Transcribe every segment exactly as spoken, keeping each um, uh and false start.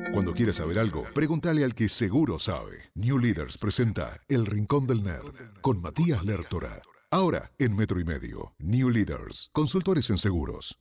Cuando quieras saber algo, pregúntale al que seguro sabe. New Leaders presenta El Rincón del Nerd con Matías Lertora. Ahora en Metro y Medio. New Leaders, consultores en seguros.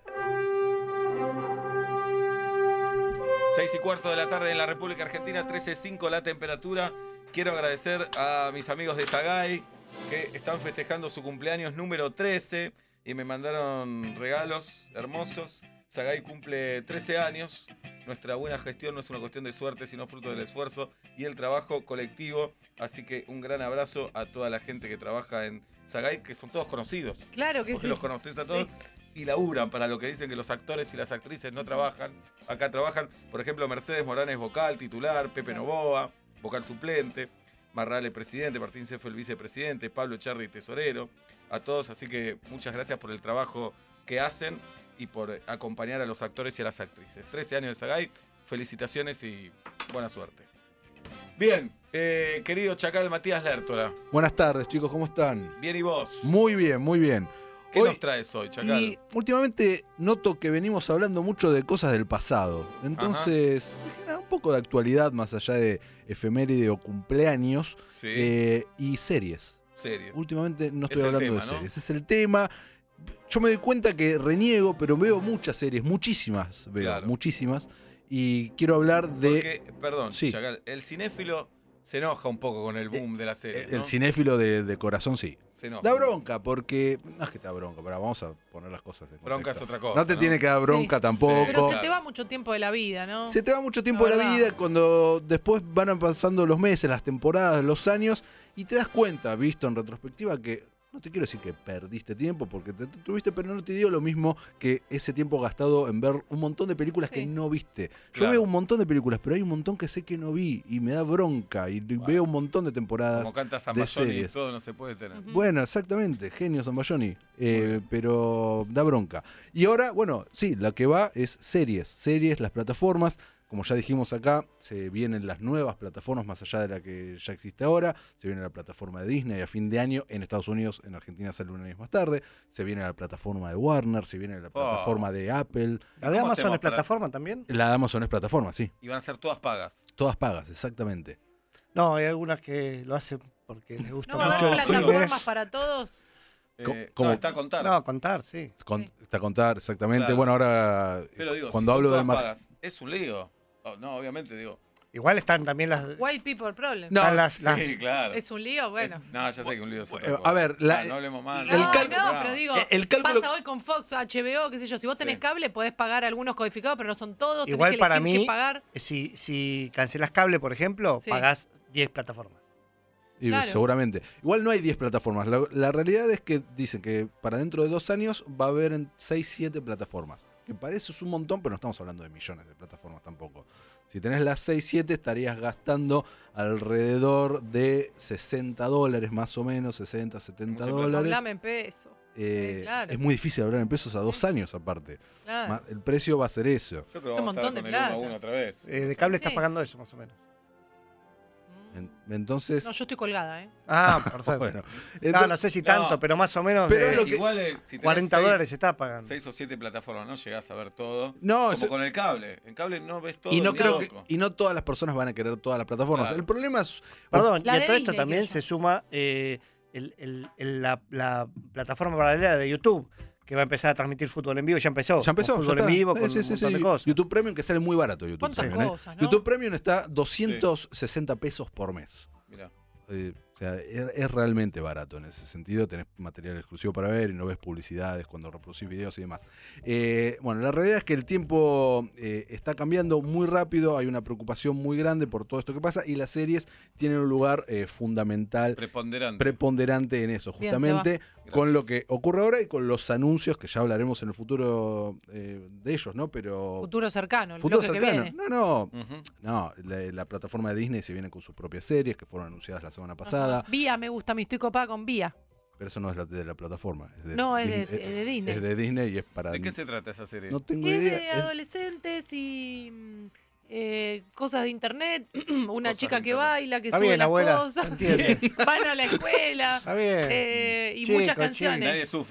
Seis y cuarto de la tarde en la República Argentina, trece punto cinco la temperatura. Quiero agradecer a mis amigos de Sagay que están festejando su cumpleaños número trece y me mandaron regalos hermosos. Sagay cumple trece años. Nuestra buena gestión no es una cuestión de suerte, sino fruto del esfuerzo y el trabajo colectivo. Así que un gran abrazo a toda la gente que trabaja en Sagay, que son todos conocidos. Claro que Porque sí. los conoces a todos. Sí. Y laburan para lo que dicen que los actores y las actrices no trabajan. Acá trabajan, por ejemplo, Mercedes Morán es vocal titular, Pepe Novoa, vocal suplente, Marrale presidente, Martín Cefo el vicepresidente, Pablo Echarri tesorero. A todos, así que muchas gracias por el trabajo que hacen y por acompañar a los actores y a las actrices. trece años de Sagay, felicitaciones y buena suerte. Bien, eh, querido Chacal Matías Lertora. Buenas tardes, chicos, ¿cómo están? Bien, ¿y vos? Muy bien, muy bien. ¿Qué Hoy, nos traes hoy, Chacal? Y últimamente noto que venimos hablando mucho de cosas del pasado. Entonces, dije, nada, un poco de actualidad más allá de efeméride o cumpleaños. Sí. Eh, y series. Serie. Últimamente no estoy Es el hablando tema, de ¿no? series. Ese es el tema. Yo me doy cuenta que reniego, pero veo muchas series, muchísimas veo, Claro. muchísimas. Y quiero hablar de... Porque, perdón, Sí. Chacal, el cinéfilo se enoja un poco con el boom de la serie, El ¿no? cinéfilo de, de corazón, sí. Se enoja. Da bronca, porque... No es que te da bronca, pero vamos a poner las cosas en Bronca es contexto. otra cosa, No te ¿no? tiene que dar bronca Sí. tampoco. Pero se Claro. te va mucho tiempo de la vida, ¿no? Se te va mucho tiempo La de la verdad. vida cuando después van pasando los meses, las temporadas, los años, y te das cuenta, visto en retrospectiva, que no te quiero decir que perdiste tiempo, porque te tuviste, pero no te dio lo mismo que ese tiempo gastado en ver un montón de películas Sí. que no viste. Yo Claro. veo un montón de películas, pero hay un montón que sé que no vi, y me da bronca, y Bueno. veo un montón de temporadas. Como canta de Zambayoni, series. todo no se puede tener. Ujú. Bueno, exactamente, genio Zambayoni, eh, bien. pero da bronca. Y ahora, bueno, sí, la que va es series, series, las plataformas. Como ya dijimos acá, se vienen las nuevas plataformas más allá de la que ya existe ahora. Se viene la plataforma de Disney a fin de año en Estados Unidos, en Argentina sale un año más tarde. Se viene la plataforma de Warner, se viene la plataforma de Apple. ¿La de ¿Cómo Amazon hacemos es para- plataforma también? La de Amazon es plataforma, sí. Y van a ser todas pagas. Todas pagas, exactamente. No, hay algunas que lo hacen porque les gusta ¿No va a mucho haber el cine. plataformas para todos? Co- Eh, ¿cómo? No, está a contar. No, contar, sí. Con- Sí. Está a contar, exactamente. Claro. Bueno, ahora Pero digo, cuando si hablo son del todas mar... pagas, es un lío. Oh, no, obviamente, digo. Igual están también las... White people problem. No, están las, las- Sí, claro. ¿Es un lío? Bueno. Es- no, ya sé que un lío es otra Eh, cosa. a ver, la- Ah, no hablemos mal. No, el no, cal- pero digo, Eh, el cálculo- pasa hoy con Fox, H B O, qué sé yo. Si vos tenés Sí. cable, podés pagar algunos codificados, pero no son todos. Tenés Igual que para elegir mí, qué pagar. si, si cancelas cable, por ejemplo, Sí. pagás diez plataformas. Y Claro. seguramente. Igual no hay diez plataformas. La, la realidad es que dicen que para dentro de dos años va a haber en seis, siete plataformas. Que parece es un montón, pero no estamos hablando de millones de plataformas tampoco. Si tenés las seis, siete, estarías gastando alrededor de sesenta dólares más o menos, sesenta, setenta Mucha plata. dólares. Hablame en peso. Eh, Sí, claro. Es muy difícil hablar en pesos a dos años aparte. Claro. Ma- El precio va a ser eso. Yo creo que Es un vamos a estar montón de con el plata. uno a uno otra vez. Eh, de cable Sí. estás pagando eso, más o menos. En- Entonces, No, yo estoy colgada, ¿eh? Ah, perfecto. bueno. no, Entonces- no sé si tanto, No. pero más o menos Pero de es lo que- Igual, eh, si tenés cuarenta seis- dólares se está pagando. seis o siete plataformas, no llegás a ver todo. No, Como eso- con el cable. En cable no ves todo. y no ni creo que, loco. y no todas las personas van a querer todas las plataformas. Claro. El problema es Perdón, La y a de todo esto Disney, también quiero se yo. suma eh, el- el- el- la, la plataforma paralela de YouTube, que va a empezar a transmitir fútbol en vivo. Ya empezó. Ya empezó, Con ya fútbol en está. vivo, Sí, con sí, un sí, montón sí. de cosas. YouTube Premium, que sale muy barato YouTube ¿Cuántas Premium, ¿eh? cosas, no? YouTube Premium está doscientos sesenta pesos por mes. Mirá. Eh, o sea, es, es realmente barato en ese sentido. Tenés material exclusivo para ver y no ves publicidades cuando reproducís videos y demás. Eh, bueno, la realidad es que el tiempo eh, está cambiando muy rápido. Hay una preocupación muy grande por todo esto que pasa y las series tienen un lugar eh, fundamental, Preponderante. preponderante en eso, Bien, justamente Gracias. con lo que ocurre ahora y con los anuncios que ya hablaremos en el futuro eh, de ellos, ¿no? Pero Futuro cercano, el futuro bloque cercano. que viene. No, no, Ujú. no. La, la plataforma de Disney se viene con sus propias series que fueron anunciadas la semana pasada, Ajá. Vía, me gusta, me estoy copada con Vía. pero eso no es la- de la plataforma. Es de No, es de- Disney, es de Disney. Es de Disney y es para. ¿De qué se trata esa serie? No tengo Es idea. de es- adolescentes y mm, eh, cosas de internet, una Cosas chica de que internet. baila, que Está sube bien, las abuela, cosas, se entiende. van a la escuela Está bien. eh, y Chico, muchas chico. canciones. Nadie sufre.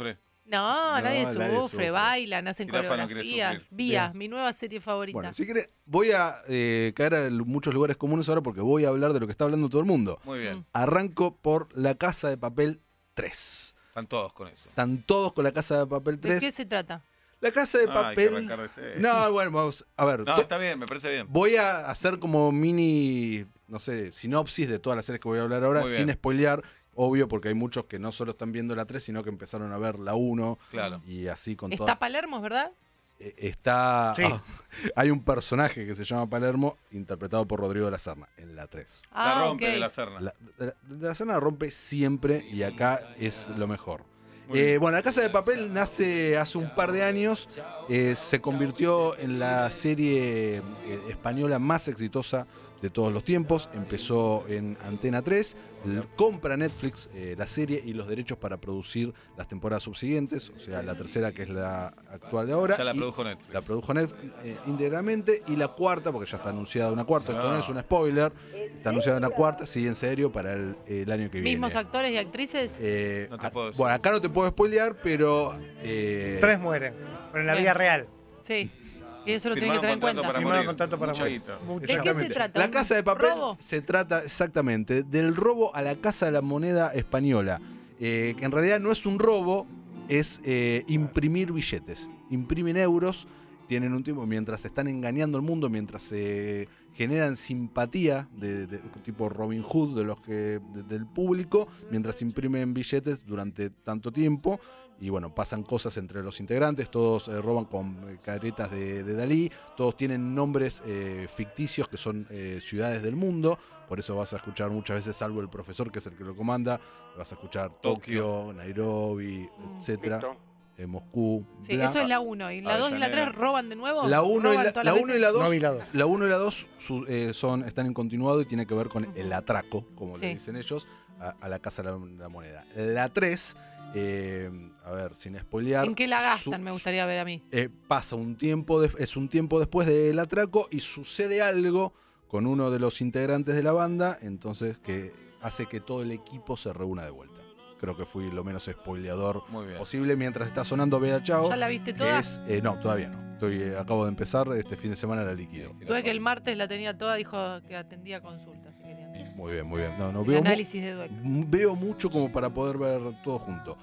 No, No, nadie nadie sufre, sufre. bailan, hacen Y Rafa no quiere coreografías. sufrir. Vía, Bien. mi nueva serie favorita. Bueno, si querés, voy a eh, caer a l- muchos lugares comunes ahora porque voy a hablar de lo que está hablando todo el mundo. Muy bien. Mm. Arranco por La Casa de Papel tres. Están todos con eso. Están todos con La Casa de Papel ¿De tres. qué se trata? La Casa de Ah, hay que Papel... arrancar de cero. No, bueno, vamos. A ver, No, to- está bien, me parece bien. voy a hacer como mini, no sé, sinopsis de todas las series que voy a hablar ahora, Muy bien. sin spoilear, obvio, porque hay muchos que no solo están viendo la tres, sino que empezaron a ver la uno. Claro. Y así con Está todo. Palermo, ¿verdad? Eh, Está. Sí. ah, hay un personaje que se llama Palermo, interpretado por Rodrigo de la Serna, en la tres. La Ah, rompe ok. de la Serna. La, de la- de la Serna la rompe siempre y acá es lo mejor. Muy Eh, bien. bueno, La Casa de Papel nace hace un par de años, eh, se convirtió en la serie eh, española más exitosa de todos los tiempos, empezó en Antena tres, l- compra Netflix eh, la serie y los derechos para producir las temporadas subsiguientes, o sea, la tercera que es la actual de ahora. Ya la y produjo Netflix. la produjo Netflix eh, íntegramente, y la cuarta, porque ya está anunciada una cuarta, esto no Ah. es un spoiler, está anunciada una cuarta, sí, en serio, para el, el año que viene. Mismos actores y actrices. Eh, No te a- puedo decir. bueno, acá no te puedo spoilear, pero... eh, Tres mueren, pero en la Bien. vida real. Sí. Y eso lo tienen que Firmaron tener en contrato cuenta. para Firmaron morir. contrato para Mucha morir. guita. Mucha- ¿De qué se Exactamente. trata? La ¿Un Casa de Papel robo? se trata exactamente del robo a la Casa de la Moneda Española, eh, que en realidad no es un robo, es eh, imprimir billetes. Imprimen euros, tienen un tiempo, mientras están engañando al mundo, mientras se generan simpatía de, de- tipo Robin Hood de los que de- del público, mientras imprimen billetes durante tanto tiempo. Y bueno, pasan cosas entre los integrantes, todos eh, roban con eh, caretas de, de Dalí, todos tienen nombres eh, ficticios que son eh, ciudades del mundo, por eso vas a escuchar muchas veces, salvo el profesor que es el que lo comanda, vas a escuchar Tokio, Tokio. Nairobi, Mm. etcétera, eh, Moscú, Sí, bla. eso es la uno. ¿Y la dos y la Avellaneda. tres roban de nuevo? La uno y ¿Roban la, todas la las uno y veces? la dos, No vi la dos. la uno y la dos su- eh, son, están en continuado y tiene que ver con el atraco, como le Sí. dicen ellos, a, a la Casa de la, la Moneda. La tres, eh, a ver, sin spoilear. ¿En qué la su- gastan? Me gustaría ver a mí. eh, pasa un tiempo, de- es un tiempo después del atraco y sucede algo con uno de los integrantes de la banda, entonces que hace que todo el equipo se reúna de vuelta. Creo que fui lo menos spoileador Muy bien. posible mientras está sonando Bea Chao. ¿Ya la viste que toda? es, eh, no, todavía no. Estoy, eh, acabo de empezar, este fin de semana la liquido. Tuve que el martes la tenía toda, dijo que atendía consultas. Si querían. Muy bien, muy bien. No, no, El veo, mu- análisis de Dweck. veo mucho como para poder ver todo junto.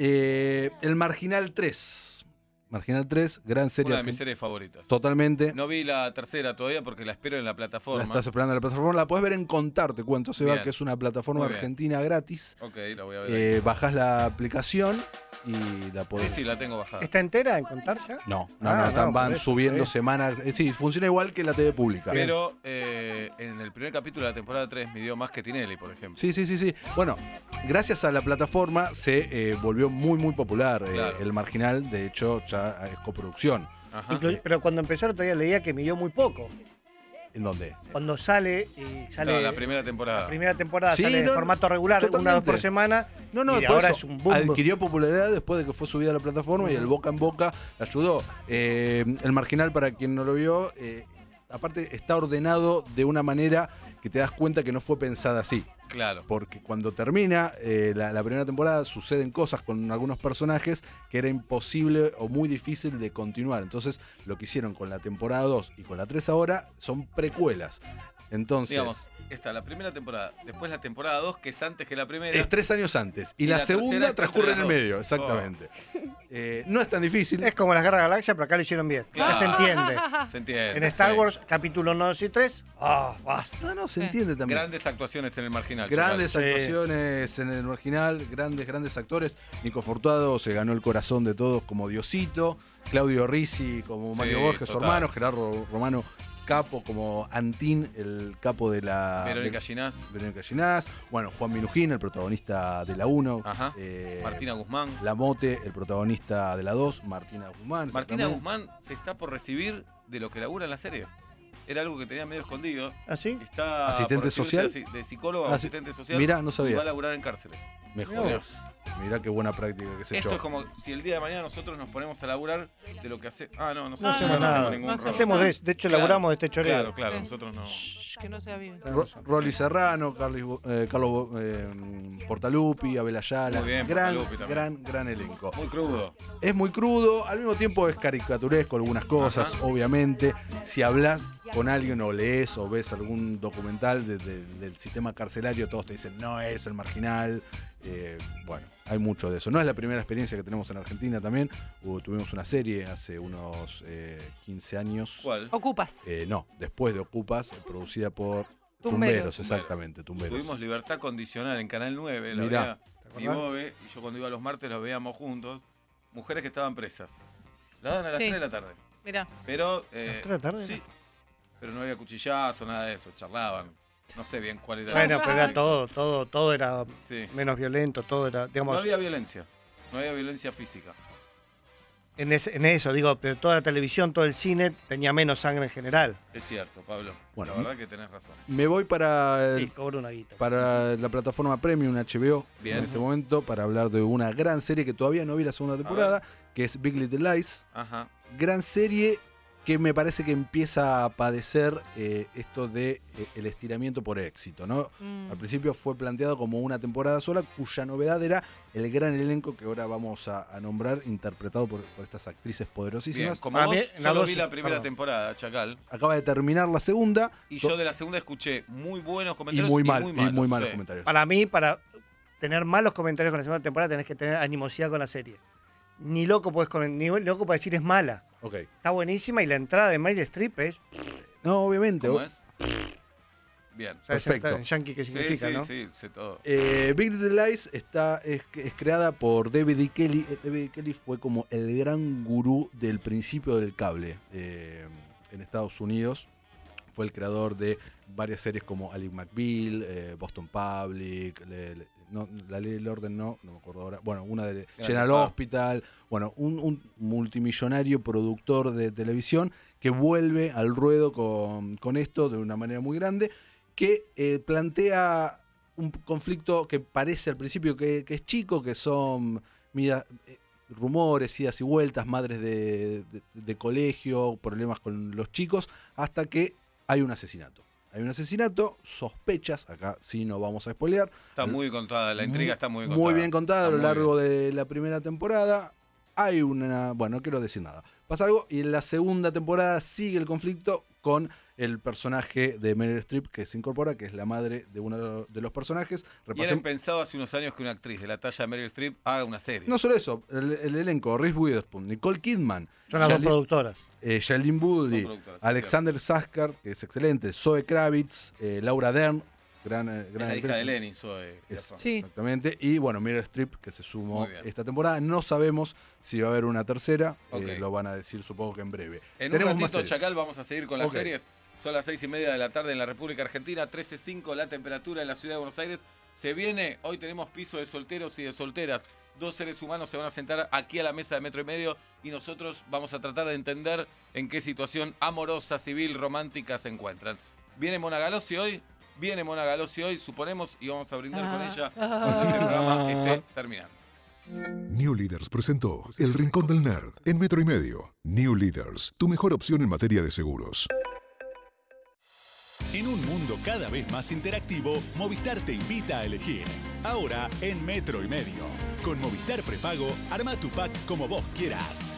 Eh, el Marginal tres. Marginal tres, gran serie. Una de mis argen- series favoritas. Totalmente. No vi la tercera todavía porque la espero en la La plataforma. estás esperando en la plataforma. La podés ver en Contar, te cuento, Seba, Bien. que es una plataforma Muy bien. argentina gratis. Ok, la voy a ver. ahí. Eh, bajás la aplicación y la Sí, podés. sí, la tengo bajada. ¿Está entera en contar ya? No, no, Ah, no, no, están- por van eso, subiendo sí. semanas. eh, sí, funciona igual que la T V pública. Pero eh, en el primer capítulo de la temporada tres me dio más que Tinelli, por ejemplo. Sí, sí, sí, sí. Bueno, gracias a la plataforma se eh, volvió muy, muy popular. eh, Claro. el Marginal, de hecho, ya es coproducción. Ajá. Inclu- Pero cuando empezó el otro día leía que midió muy poco. ¿En dónde? Cuando sale y sale Claro, la primera temporada. la primera temporada, Sí, sale no, en formato regular, una totalmente. vez por semana. No, no, y por ahora eso, es un boom. adquirió popularidad después de que fue subida a la plataforma y el boca en boca la ayudó. Eh, el Marginal, para quien no lo vio, eh, aparte está ordenado de una manera que te das cuenta que no fue pensada así. Claro. Porque cuando termina eh, la, la primera temporada suceden cosas con algunos personajes que era imposible o muy difícil de continuar. Entonces lo que hicieron con la temporada dos y con la tres ahora son precuelas. Entonces... Digamos, está la primera temporada, después la temporada dos, que es antes que la primera. Es tres años antes. Y, Y la, la tercera segunda está transcurre en entre el las medio, dos. exactamente. Eh, no es tan difícil. Es como las Guerras Galaxia, pero acá lo hicieron bien. Claro. Ya se entiende. Se entiende. En Star sí. Wars, capítulo uno, dos y tres. Ah, basta. No, no, se Sí. entiende también. Grandes actuaciones en el marginal. Grandes Sí. actuaciones en el marginal, grandes, grandes actores. Nico Fortuado se ganó el corazón de todos como Diosito. Claudio Risi como Sí, Mario Borges, su total. hermano. Gerardo Romano Capo como Antín, el capo de la... Verónica de- Ginás, Verónica Ginás. Bueno, Juan Minujín, el protagonista de la uno. Ajá. Eh, Martina Guzmán. La Mote, el protagonista de la dos. Martina Guzmán. Martina exactamente. Guzmán se está por recibir de lo que labura en la serie. Era algo que tenía medio escondido. ¿Así? Está ¿Asistente por recibirse social? De, de psicólogo a Ah, sí. asistente social. Mirá, no Y sabía. va a laburar en cárceles. Me Mirá jodés. Mirá qué buena práctica que se Esto echó. es como si el día de mañana nosotros nos ponemos a laburar de lo que hace. Ah, no, nosotros No hacemos no nada. hacemos ningún No rol. Hacemos de, de hecho, Claro. laburamos de este choreo. Claro, claro, Sí. nosotros no. Shh, que no sea vivo. Ro- Rolly Serrano, Carlis Bo- eh, Carlos Bo- eh, Portalupi, Abel Ayala. Muy bien, gran, Portalupi también. gran, gran elenco. Muy crudo. Es muy crudo, al mismo tiempo es caricaturesco algunas cosas, Ajá. obviamente. Si hablas con alguien o lees o ves algún documental de- de- del sistema carcelario, todos te dicen, no es el marginal. Eh, bueno, hay mucho de eso. No es la primera experiencia que tenemos en Argentina también. Hubo- tuvimos una serie hace unos eh, quince años. ¿Cuál? Ocupas. Eh, no, después de Ocupas, producida por Tumberos. Tumberos, exactamente, Tumberos. Tuvimos Libertad Condicional en Canal nueve. La Mirá. veía ¿Te mi acordás? bobe, y yo cuando iba los martes los veíamos juntos. Mujeres que estaban presas. La daban a las Sí. tres de la tarde. Mirá. Pero. eh, tres de la tarde? Sí. Pero no había cuchillazo, nada de eso. Charlaban. No sé bien cuál era. Bueno, pero era todo, todo, todo era Sí. menos violento, todo era, No digamos, había violencia. No había violencia física. en, ese- en eso, digo, pero toda la televisión, todo el cine tenía menos sangre en general. Es cierto, Pablo. Bueno, la verdad que tenés razón. Me voy para, el- Sí, cobra una guita. para la plataforma Premium H B O Bien. en este momento para hablar de una gran serie que todavía no vi la segunda temporada, que es Big Little Lies. Ajá. Gran serie que me parece que empieza a padecer eh, esto de eh, el estiramiento por éxito, ¿no? Mm. Al principio fue planteado como una temporada sola, cuya novedad era el gran elenco que ahora vamos a, a nombrar, interpretado por, por estas actrices Bien, poderosísimas. como Para vos, mí, en la solo dos- vi la primera perdón. temporada, Chacal. Acaba de terminar la segunda Y to- yo de la segunda escuché muy buenos y comentarios. muy mal, y malos, muy malos sí. comentarios. Para mí, para tener malos comentarios con la segunda temporada, tenés que tener animosidad con la serie. Ni loco podés con, ni loco para decir es mala. Ok. Está buenísima y la entrada de Meryl Streep es. No, obviamente. ¿Cómo o- es? Bien. ¿Sabes Perfecto. en yankee qué Sí, significa, sí, no? sí, sé todo. Eh, Big Little Lies está, es, es creada por David E. Kelly. Eh, David E. Kelly fue como el gran gurú del principio del cable eh, en Estados Unidos. Fue el creador de varias series como Ally McBeal, eh, Boston Public, le- le- no, La Ley del Orden no, no me acuerdo ahora. Bueno, una de General Papá. Hospital. Bueno, un, un multimillonario productor de televisión que vuelve al ruedo con, con esto de una manera muy grande, que eh, plantea un conflicto que parece al principio que, que es chico, que son mira, eh, rumores, idas y vueltas, madres de, de- de colegio, problemas con los chicos, hasta que hay un asesinato. Hay un asesinato, sospechas, acá sí no vamos a spoilear. Está muy contada, la intriga está muy contada. Muy bien contada a Está lo muy largo de la primera temporada. Hay una. Bueno, no quiero decir nada. Pasa algo y en la segunda temporada sigue el conflicto con el personaje de Meryl Streep que se incorpora, que es la madre de uno de los personajes. Y Repasem- eran pensado hace unos años que una actriz de la talla de Meryl Streep haga una serie. No solo eso, el, el elenco: Reese Witherspoon, Nicole Kidman, Son las dos Shailene- productoras. eh, Shailene Son Woodley, productoras, sí, Alexander Skarsgård, que es excelente, Zoe Kravitz, eh, Laura Dern, gran, eh, es gran la hija actriz. de Lenny, Zoe. Es- Sí. Exactamente. Y bueno, Meryl Streep, que se sumó Muy bien. esta temporada. No sabemos si va a haber una tercera. Ok. eh, lo van a decir, supongo que en breve. En Tenemos un más ratito, series. Chacal, vamos a seguir con las Ok. series. Son las seis y media de la tarde en la República Argentina, trece punto cinco la temperatura en la ciudad de Buenos Aires. Se viene, hoy tenemos piso de solteros y de solteras. Dos seres humanos se van a sentar aquí a la mesa de Metro y Medio y nosotros vamos a tratar de entender en qué situación amorosa, civil, romántica se encuentran. ¿Viene Mona Galossi hoy? Viene Mona Galossi hoy, suponemos, y vamos a brindar con Ah. ella cuando este programa esté terminando. New Leaders presentó El Rincón del Nerd en Metro y Medio. New Leaders, tu mejor opción en materia de seguros. En un mundo cada vez más interactivo, Movistar te invita a elegir. Ahora en Metro y Medio. Con Movistar Prepago, arma tu pack como vos quieras.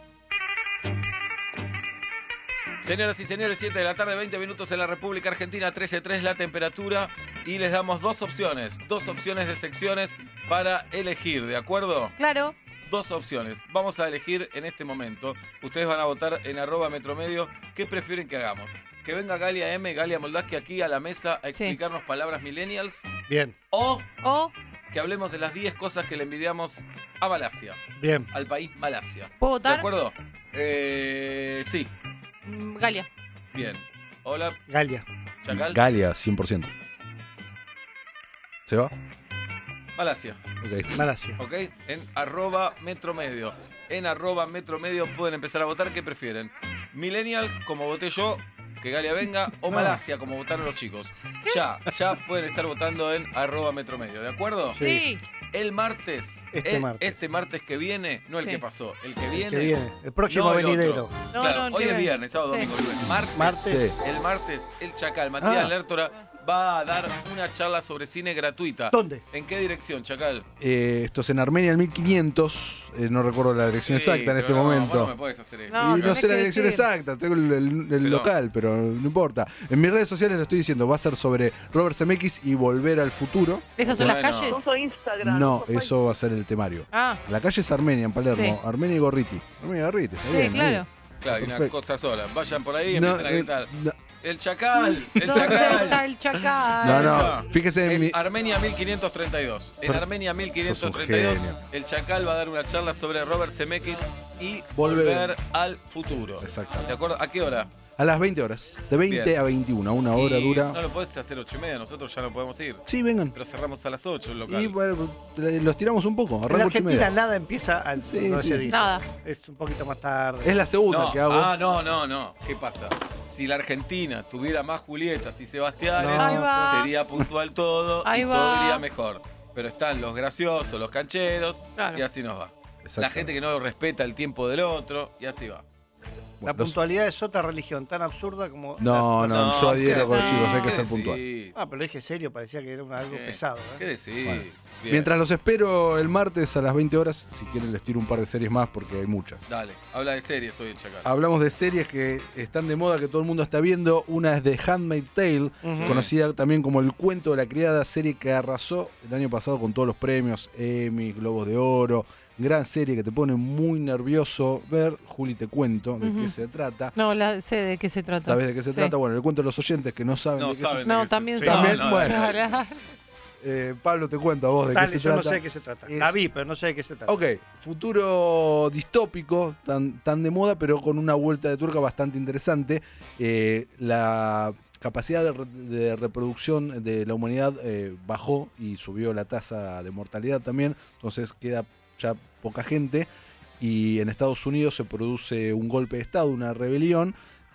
Señoras y señores, siete de la tarde, veinte minutos en la República Argentina, trece punto tres la temperatura y les damos dos opciones, dos opciones de secciones para elegir, ¿de acuerdo? Claro. Dos opciones. Vamos a elegir en este momento. Ustedes van a votar en arroba metromedio. ¿Qué prefieren que hagamos? Que venga Galia M, Galia Moldaski aquí a la mesa a Sí. explicarnos palabras millennials Bien, o O, que hablemos de las diez cosas que le envidiamos a Malasia, bien. al país Malasia. ¿puedo ¿De votar? acuerdo? Eh, sí, Mm, Galia. bien. Hola, Galia. Chacal. Galia, cien por ciento. ¿Se va? Malasia. Ok. Malasia. ¿Ok? En arroba metromedio. En arroba metromedio pueden empezar a votar. ¿Qué prefieren? Millennials, como voté yo, que Galia venga, o No. Malasia, como votaron los chicos. Ya, ya pueden estar votando en arroba metromedio, ¿de acuerdo? Sí. Sí. El martes, Este el- martes. este martes que viene, no el Sí. que pasó, el que viene. El que viene, el próximo no el venidero. otro. No, Claro, no, el hoy que es viene. viernes, sábado, Sí. domingo, lunes. Martes, Martes. Sí. el martes, el Chacal, Matías Ah. Lertora, va a dar una charla sobre cine gratuita. ¿Dónde? ¿En qué dirección, Chacal? Eh, esto es en Armenia, el mil quinientos. eh, no recuerdo la dirección Sí, exacta en este pero no, momento. vos no me podés hacer eso. No, y no tenés sé la que dirección decir. exacta, tengo el, el- el Pero- local, pero no importa. En mis redes sociales lo estoy diciendo, va a ser sobre Robert Zemeckis y Volver al Futuro. ¿Esas son las Bueno. calles? Uso Instagram. No, uso eso va a ser el temario. Ah, La calle es Armenia, en Palermo. Sí. Armenia y Gorriti. Armenia y Gorriti, está sí, bien. claro. ahí. Claro, y una Perfecto. cosa sola. Vayan por ahí y No, empiezan a eh, gritar. no, ¡El Chacal! ¡El ¿Dónde Chacal! está el chacal? No, no, Ah, fíjese en es mi- Armenia mil quinientos treinta y dos. En Per- Armenia mil Sos quinientos un treinta y dos, genio. el Chacal va a dar una charla sobre Robert Zemeckis y Volver. volver, al futuro. Exactamente. ¿De acuerdo? ¿A qué hora? A las veinte horas. De veinte Bien. a veintiuna, una hora Y dura. No lo podés hacer ocho y media, nosotros ya no podemos ir. Sí, vengan. Pero cerramos a las ocho el local. Y bueno, le- los tiramos un poco. En Arranco ocho y Argentina media. nada empieza al Sí, no sí. se dice. Nada. Es un poquito más tarde. Es la segunda No, que hago. ah, no, no, no. ¿Qué pasa? Si la Argentina tuviera más Julietas y Sebastianes, No, Ahí va. sería puntual todo Ahí y va. todo iría mejor. Pero están los graciosos, los cancheros, Claro. y así nos va. La Exacto. gente que no respeta el tiempo del otro, y así va. La Bueno, los- puntualidad es otra religión tan absurda como. No, las- no, yo adhiero ¿qué con decís? chicos, hay que ¿Qué ser puntual. decís? Ah, pero lo dije serio, parecía que era un- algo ¿Qué? pesado. ¿Qué ¿eh? decís? Bueno. Bien. Mientras los espero el martes a las veinte horas, si quieren les tiro un par de series más porque hay muchas. Dale, habla de series hoy el Chacal. Hablamos de series que están de moda, que todo el mundo está viendo. Una es The Handmaid's Tale, Ujú. conocida también como El Cuento de la Criada, serie que arrasó el año pasado con todos los premios, Emmy, Globos de Oro. Gran serie que te pone muy nervioso ver. Juli, te cuento de Ujú. qué se trata. No, la, sé de qué se trata. ¿Sabes de qué se Sí. trata? Bueno, le cuento a los oyentes que no saben No de qué saben se de No, qué se- también Sí, saben. no, no, Bueno. no. Hola. Eh, Pablo, te cuento a vos de Dale, qué se yo trata. no sé de qué se trata. Es- La vi, pero no sé de qué se trata. Ok, futuro distópico, tan, tan de moda, pero con una vuelta de tuerca bastante interesante. Eh, la capacidad de, re- de reproducción de la humanidad eh, bajó y subió la tasa de mortalidad también, entonces queda ya poca gente. Y en Estados Unidos se produce un golpe de Estado, una rebelión,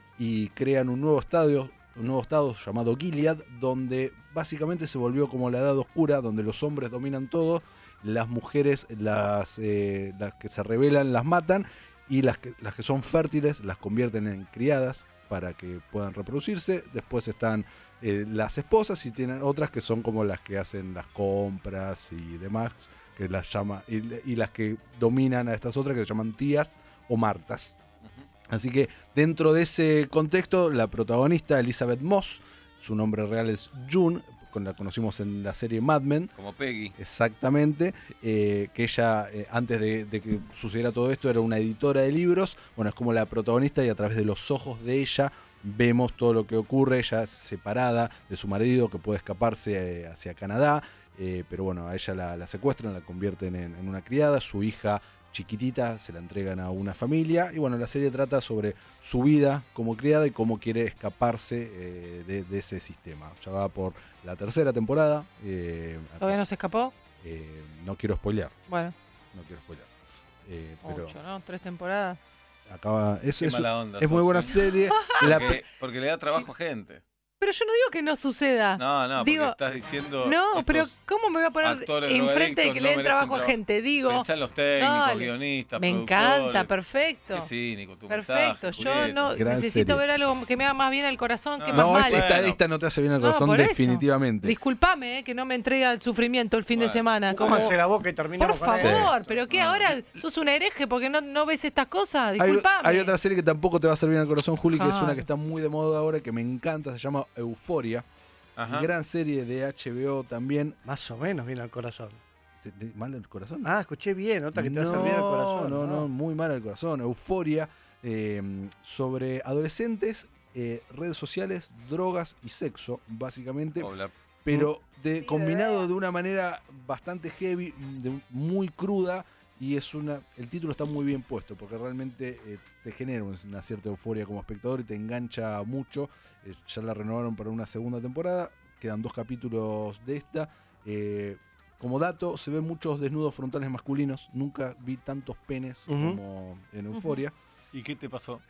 y crean un nuevo estadio, un nuevo estado llamado Gilead, donde básicamente se volvió como la Edad Oscura, donde los hombres dominan todo, las mujeres, las, eh, las que se rebelan, las matan, y las que, las que son fértiles las convierten en criadas para que puedan reproducirse. Después están eh, las esposas y tienen otras que son como las que hacen las compras y demás, que las llama, y, y las que dominan a estas otras que se llaman tías o martas. Así que dentro de ese contexto, la protagonista Elizabeth Moss, su nombre real es June, con la conocimos en la serie Mad Men, Como Peggy. exactamente, eh, que ella, eh, antes de, de que sucediera todo esto, era una editora de libros. Bueno, es como la protagonista y a través de los ojos de ella vemos todo lo que ocurre. Ella es separada de su marido que puede escaparse eh, hacia Canadá, eh, pero bueno, a ella la, la secuestran, la convierten en, en una criada. Su hija chiquitita se la entregan a una familia y bueno, la serie trata sobre su vida como criada y cómo quiere escaparse eh, de, de ese sistema. Ya va por la tercera temporada. eh, ¿Todavía no se escapó? eh, no quiero spoilear, Bueno, no quiero spoilear. Eh, pero ocho, ¿no? Tres temporadas. acaba. Es, Qué es- mala onda. es muy sos, buena ¿eh? serie. La- Porque, porque le da trabajo a gente. Pero yo no digo que no suceda. No, no, porque Digo, estás diciendo. No, estos pero ¿cómo me voy a poner actores enfrente de drogadictos que no le den merecen trabajo a trabajo. gente? Digo, Pensá en los técnicos, dale. guionistas, me productores. encanta, perfecto. Qué cínico tu Perfecto, mensaje, yo Julieta. no Gran necesito serie. ver algo que me haga más bien al corazón que No, más no, mal. esta, esta- Bueno. esta no te hace bien al No, corazón, por eso. definitivamente. Disculpame, eh, que no me entrega el sufrimiento el fin de Bueno. semana. Como, Cómanse la boca y por terminamos con eso. favor, pero ¿qué ahora? ¿Sos un hereje porque no, no ves estas cosas? Hay, Disculpame. hay otra serie que tampoco te va a hacer bien al corazón, Juli, que es Claro. una que está muy de moda ahora, que me encanta, se llama Euforia. Ajá. Gran serie de H B O también. Más o menos viene al corazón. ¿Te- te- ¿Mal al corazón? Ah, escuché bien, otra que te va a no, hacer bien al corazón. No, no, muy mal al corazón. Euforia, eh, sobre adolescentes, eh, redes sociales, drogas y sexo, básicamente. Hola. Pero de, combinado de una manera bastante heavy, de- muy cruda, y es una, el título está muy bien puesto, porque realmente eh, te genera una cierta euforia como espectador y te engancha mucho. Eh, ya la renovaron para una segunda temporada, quedan dos capítulos de esta. Eh, como dato, se ven muchos desnudos frontales masculinos, nunca vi tantos penes Ujú. como en Euforia. ¿Y qué te pasó?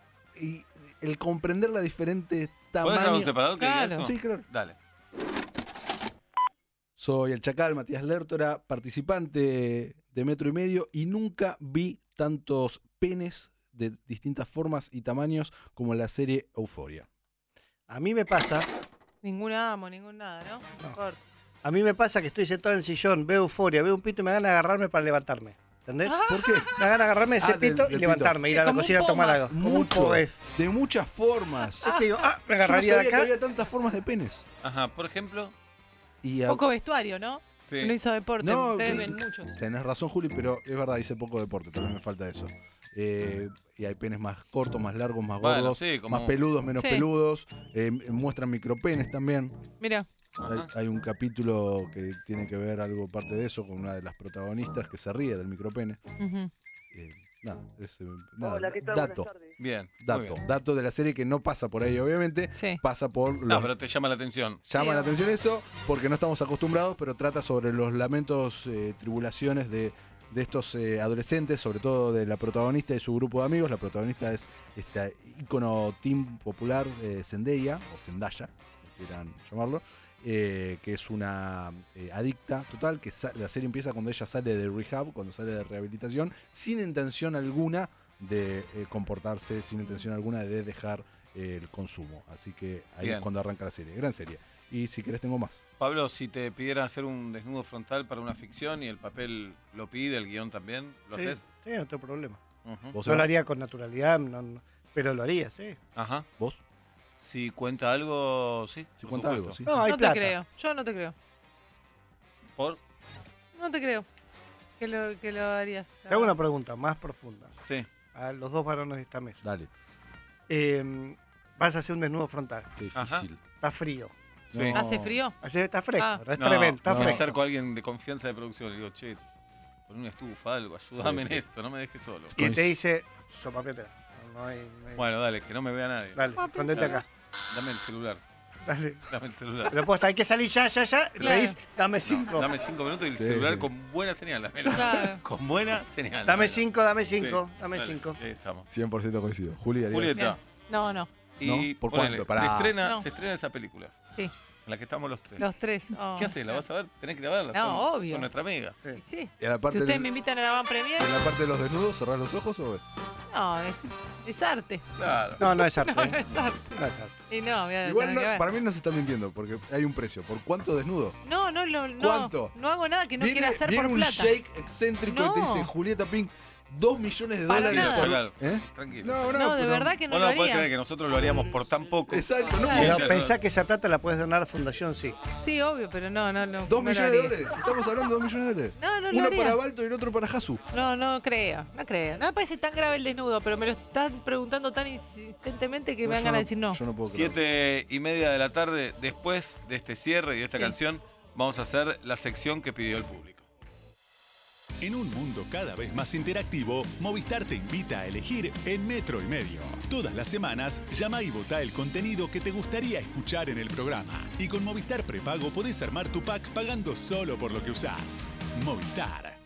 Y el comprender la diferente ¿Puedes dejar un tamaño... separador que diga Claro. eso? Sí, claro. Dale. Soy el Chacal, Matías Lertora, participante de Metro y Medio, y nunca vi tantos penes de distintas formas y tamaños como en la serie Euphoria. A mí me pasa, Ninguna amo, ningún nada, ¿no? No importa. a mí me pasa que estoy sentado en el sillón, veo Euforia, veo un pito y me dan a agarrarme para levantarme. ¿Entendés? ¿Por qué? Me dan a agarrarme ese Ah, del- pito del y pito. levantarme, ir Es a la como un cocina a tomar poma. algo. Como un Mucho, poef. de muchas formas. Yo te digo, ah, me Yo no agarraría sabía de que acá. había tantas formas de penes. Ajá, por ejemplo. Y a- Poco vestuario, ¿no? Sí. No hizo deporte, No, ustedes sí. ven muchos. Tenés razón, Juli, pero es verdad, hice poco deporte, también me falta eso. Eh, y hay penes más cortos, más largos, más Bueno, gordos, sí, como- más peludos, menos Sí. peludos. Eh, muestran micropenes también. Mira, Hay, Ajá. hay un capítulo que tiene que ver algo parte de eso con una de las protagonistas que se ríe del micropene. ujú. Eh, nada, es, eh, nada, Hola, ¿qué tal? dato, Buenas tardes. Bien. muy dato, bien. dato de la serie que no pasa por ahí, obviamente, Sí. pasa por los No, pero te llama la atención. Llama Sí, la obvio. atención eso porque no estamos acostumbrados, pero trata sobre los lamentos, eh, tribulaciones de, de estos eh, adolescentes, sobre todo de la protagonista y su grupo de amigos. La protagonista es este ícono teen popular, eh, Zendaya, o Zendaya, como quieran llamarlo, eh, que es una eh, adicta total, que sa- la serie empieza cuando ella sale de rehab, cuando sale de rehabilitación, sin intención alguna de eh, comportarse, sin intención alguna de dejar eh, el consumo. Así que ahí Bien. es cuando arranca la serie. Gran serie. Y si querés tengo más. Pablo, si te pidieran hacer un desnudo frontal para una ficción y el papel lo pide, el guión también, ¿lo Sí, haces? sí, no tengo problema. Ujú. ¿Vos, No lo Seba? haría con naturalidad, no- no, pero lo haría, sí. Ajá. ¿Vos? Si cuenta algo, sí. Si por cuenta supuesto. algo, sí. No, hay No plata. te creo, yo no te creo. ¿Por? No te creo que lo, que lo harías. Te hago una pregunta más profunda Sí. a los dos varones de esta mesa. Dale. Eh, vas a hacer un desnudo frontal. Qué Ajá. difícil. Está frío. Sí. No. ¿Hace frío? Así está fresco, Ah. no es No, tremendo, está no. me fresco. acerco a alguien de confianza de producción y le digo, che, pon una estufa, algo, ayúdame Sí, sí. en esto, no me dejes solo. Y te dice, sopapiatela. No, no hay, no hay- Bueno, dale, que no me vea nadie. Dale, escondete acá. Dame el celular, Dale. dame el celular. Pero posta, hay que salir ya, ya, ya. Claro. Pedís, dame No, cinco. dame cinco minutos y el Sí, celular sí. con buena señal, dámelo. Claro. Con buena señal. Dame dámelo. cinco, dame Sí, cinco, dame dale, cinco. Ahí estamos. cien por ciento coincido. Juli, ¿harías? Julieta, No, no. y ¿No? ¿Por ponele, cuánto? Pará. se estrena, No. se estrena esa película, Sí, en la que estamos los tres. los tres. Oh, ¿Qué haces? ¿La vas a ver? Tenés que ir a verla. No, somos- obvio. Con nuestra amiga. Y sí. ¿Y en la parte, Si ustedes del- me invitan a la van premier, en la parte de los desnudos, cerrás los ojos o ves? no, es, es arte. Claro. No, no es arte. No, ¿eh? no es arte. No es arte. Y no, voy a Igual tener no- que ver. para mí no se está mintiendo, porque hay un precio. ¿Por cuánto desnudo? No, no, no, no. ¿Cuánto? No hago nada que no viene quiera hacer viene por un plata. shake excéntrico y te No. dice Julieta Pink, dos millones de Para dólares. nada. por- Chacal, ¿Eh? tranquilo. No, no, No, de pero- verdad que no Vos lo no podés creer haría. que nosotros lo haríamos por tan poco. Exacto, no. Claro. Pero Ella- pensá que esa plata la puedes donar a la fundación, sí. Sí, obvio, pero no, no, no. Dos no lo millones de haría. dólares. Estamos hablando de dos millones de dólares. No, no lo Uno haría. para Balto y el otro para Hasu. No, no creo, no creo. No me parece tan grave el desnudo, pero me lo estás preguntando tan insistentemente que me dan yo ganas no- de decir no. Yo no puedo creer. Siete y media de la tarde, después de este cierre y de esta Sí. canción, vamos a hacer la sección que pidió el público. En un mundo cada vez más interactivo, Movistar te invita a elegir en Metro y Medio. Todas las semanas, llama y vota el contenido que te gustaría escuchar en el programa. Y con Movistar Prepago podés armar tu pack pagando solo por lo que usás. Movistar.